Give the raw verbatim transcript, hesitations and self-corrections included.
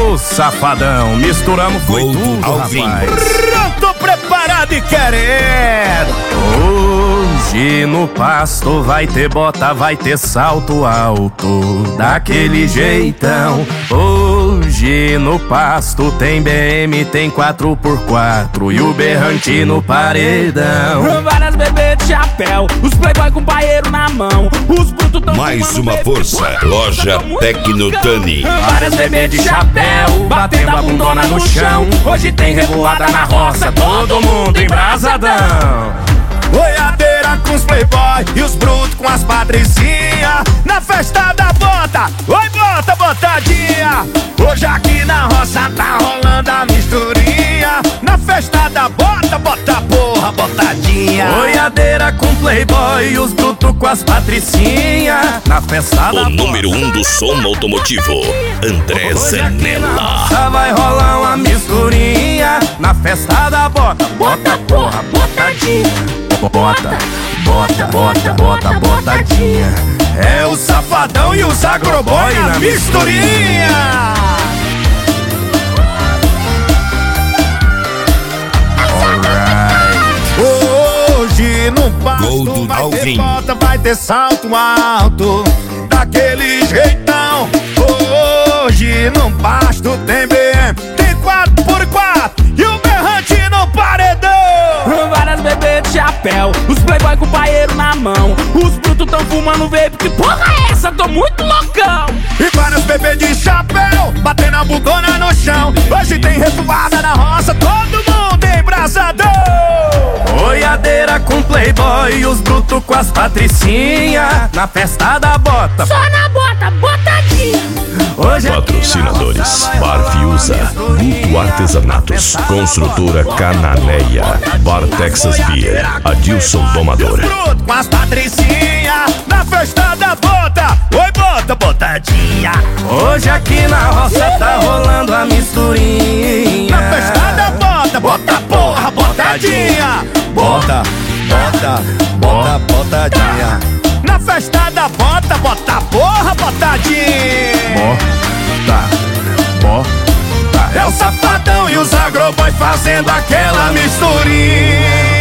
Ô safadão, misturamos foi Gol do tudo, Alvin. rapaz. Pronto, preparado e querendo. Hoje no pasto vai ter bota, vai ter salto alto, daquele jeitão. Hoje no pasto tem B M, tem quatro por quatro e o berrante no paredão. Várias bebês de chapéu, os playboy com paeiro na mão, os brutos tão Mais fumando uma vape. força. Loja Tecnotani. Várias bebês de chapéu, batendo a bundona no chão. Hoje tem revoada na roça, todo mundo embrasadão. Boiadeira com os playboy e os brutos com as patricinhas. Na festa da bota, oi bota, botadinha. Hoje aqui na roça tá rolando a misturinha. Na festa da bota, bota porra, botadinha. Boiadeira com playboy e os brutos com as patricinhas. Na festa da O bota. número um do som automotivo, André Zanella. Já vai rolar uma misturinha. Na festa da bota, bota porra, botadinha. Bota, bota, bota, bota, botadinha. É o safadão e os agroboy na misturinha. Hoje no Gol pasto do vai Alvin. ter bota, vai ter salto alto, daquele jeitão. Hoje no pasto tem B M, tem quatro por quatro e o berrante no paredão. Várias bebês de chapéu, os playboy com paeiro na mão, os brutos tão fumando vape. Que porra é essa? Tô muito loucão. E vários bebês de chapéu, batendo a bundona no chão. Hoje tem revoada na roça, todo mundo embrasadão. Boiadeira com playboy e os brutos com as patricinhas. Na festa da bota. Só na bota, botadinha. Hoje aqui na Patrocinadores: roça vai Bar rolar Fiuza, uma misturinha. Guto Artesanatos, Na festa Construtora da bota, Cananeia, bota, Bar bota, Texas boiadeira Beer, com Adilson playboy. Domador. bruto com as patricinhas. Na festa da bota, oi bota, botadinha. Hoje aqui na roça tá rolando a misturinha. Na festa da bota, bota porra, botadinha. Bota, bota, bota, botadinha. Na festa da bota, bota porra, botadinha. Bota, bota. É o safadão e os agroboy fazendo aquela misturinha.